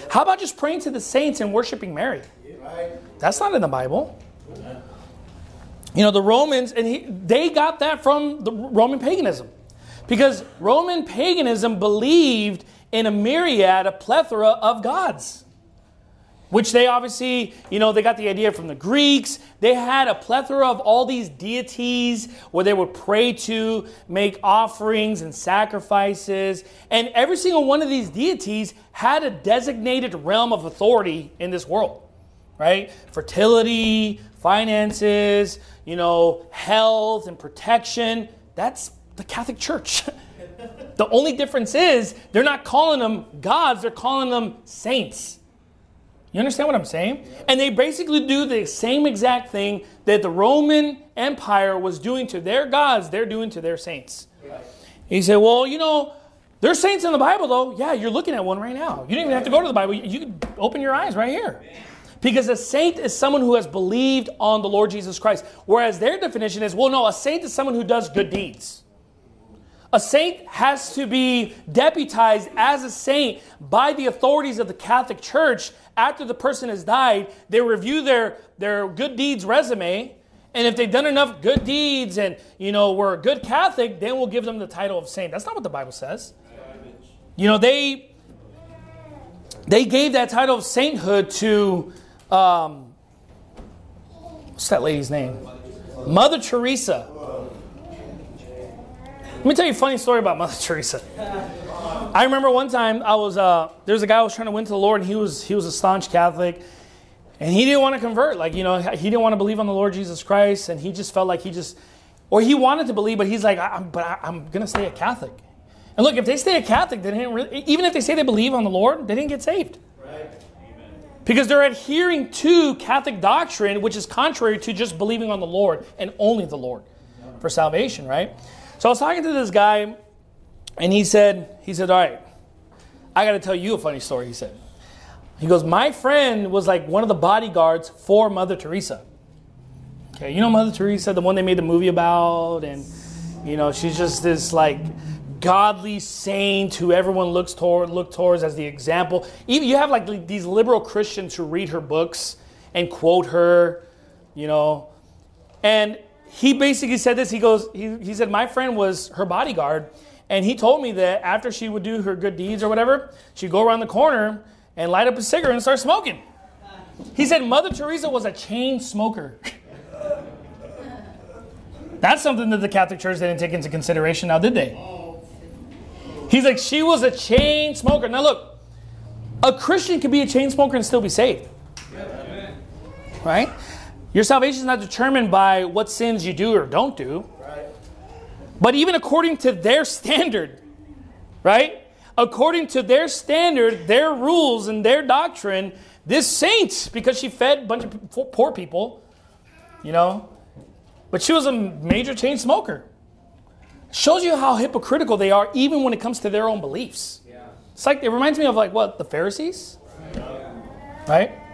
How about just praying to the saints and worshiping Mary? That's not in the Bible. You know, the Romans, and they got that from the Roman paganism. Because Roman paganism believed in a plethora of gods. Which they obviously, you know, they got the idea from the Greeks. They had a plethora of all these deities where they would pray to, make offerings and sacrifices. And every single one of these deities had a designated realm of authority in this world, right? Fertility, finances, you know, health and protection. That's the Catholic Church. The only difference is they're not calling them gods, they're calling them saints. You understand what I'm saying? And they basically do the same exact thing that the Roman Empire was doing to their gods, they're doing to their saints. He said, well, you know, there's saints in the Bible, though. Yeah, you're looking at one right now. You don't even have to go to the Bible. You can open your eyes right here. Because a saint is someone who has believed on the Lord Jesus Christ. Whereas their definition is, well, no, a saint is someone who does good deeds. A saint has to be deputized as a saint by the authorities of the Catholic Church. After the person has died, they review their good deeds resume. And if they've done enough good deeds and, you know, were a good Catholic, then we'll give them the title of saint. That's not what the Bible says. You know, they gave that title of sainthood to, what's that lady's name? Mother Teresa. Let me tell you a funny story about Mother Teresa. I remember one time there's a guy who was trying to win to the Lord, and he was a staunch Catholic, and he didn't want to convert. Like, you know, he didn't want to believe on the Lord Jesus Christ, and he just felt like he wanted to believe, but he's like, I'm going to stay a Catholic. And look, if they stay a Catholic, they didn't really, even if they say they believe on the Lord, they didn't get saved. Right. Because they're adhering to Catholic doctrine, which is contrary to just believing on the Lord and only the Lord for salvation, right? So I was talking to this guy, and he said, all right, I got to tell you a funny story, he said. He goes, my friend was like one of the bodyguards for Mother Teresa. Okay, you know Mother Teresa, the one they made the movie about, and, you know, she's just this, like, godly saint who everyone look towards as the example. Even you have, like, these liberal Christians who read her books and quote her, you know, and he basically said this. He goes, he said, my friend was her bodyguard, and he told me that after she would do her good deeds or whatever, she'd go around the corner and light up a cigarette and start smoking. He said Mother Teresa was a chain smoker. That's something that the Catholic Church didn't take into consideration now, did they? He's like, she was a chain smoker. Now look, a Christian can be a chain smoker and still be saved. Right? Your salvation is not determined by what sins you do or don't do. Right. But even according to their standard, right? According to their standard, their rules and their doctrine, this saint, because she fed a bunch of poor people, you know, but she was a major chain smoker. Shows you how hypocritical they are even when it comes to their own beliefs. Yeah. It's like, it reminds me of like what? The Pharisees? Right?